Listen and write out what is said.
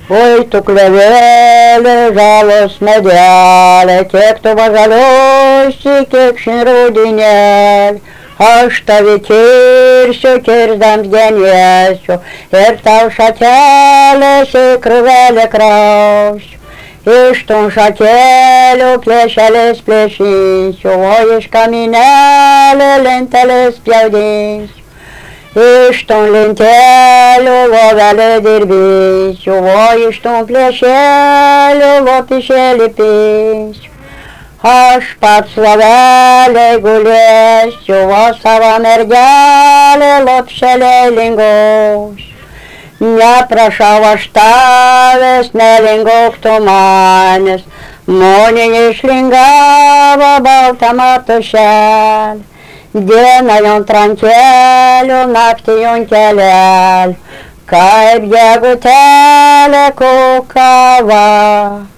Oi, tu klevėlė, žalos medelė, kiek tu važaliosi, kiek šinrūdinėlė. Aš tavi kirsiu, kirsdams genėsiu, ir tau šatelės į krūvelę krausiu. Iš tų šakelių plėšelės plėšysiu, o iš kaminelio lentelės pjaudinsiu. Iš tų lentelių lovelę dirbysiu, o iš tų plėšelių lopišėlį pinsiu. Aš pats lovelėj gulėsiu, o savo mergelę lopšelę lingosiu. Neprašau aš tavęs, nelingok tu manęs, moninė išlingavo baltą matušelę. Dieną jon trankelių, naktį jon kelelių, kaip gegutėlė kukava.